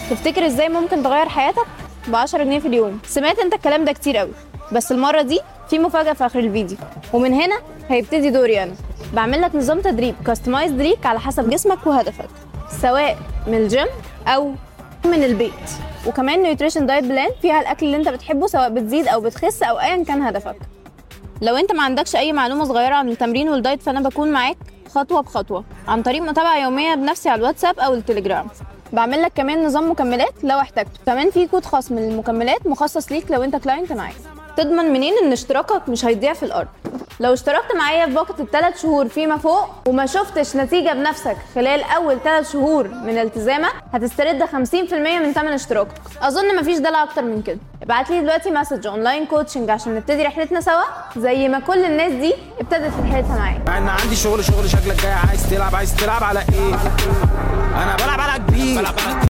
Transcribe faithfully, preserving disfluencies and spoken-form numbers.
تفتكر ازاي ممكن تغير حياتك ب عشرة جنيه في اليوم؟ سمعت انت الكلام ده كتير قوي، بس المره دي في مفاجاه في اخر الفيديو. ومن هنا هيبتدي دوري انا. بعمل لك نظام تدريب كاستمايز ليك على حسب جسمك وهدفك، سواء من الجيم او من البيت. وكمان نيوتريشن دايت بلان فيها الاكل اللي انت بتحبه، سواء بتزيد او بتخس او ايا كان هدفك. لو انت ما عندكش اي معلومه صغيره عن التمرين والدايت، فانا بكون معاك خطوه بخطوه عن طريق متابعه يوميه بنفسي على الواتساب او التليجرام. بعمل لك كمان نظام مكملات لو احتجته، كمان في كود خاص من المكملات مخصص ليك لو انت كلاينت معايا. تضمن منين ان اشتراكك مش هيضيع في الارض؟ لو اشتركت معايا في باقة الثلاث شهور فيما فوق وما شفتش نتيجة بنفسك خلال أول ثلاث شهور من التزامك، هتسترد خمسين في المية من ثمن اشتراكك. أظن مفيش دلع أكتر من كده. ابعت لي دلوقتي مسج أونلاين كوتشنج عشان نبتدي رحلتنا سوا، زي ما كل الناس دي ابتدت رحلتها معايا. أنا عندي شغل شغل شكلك جاي عايز تلعب عايز تلعب على إيه؟ أنا بلعب على كبير.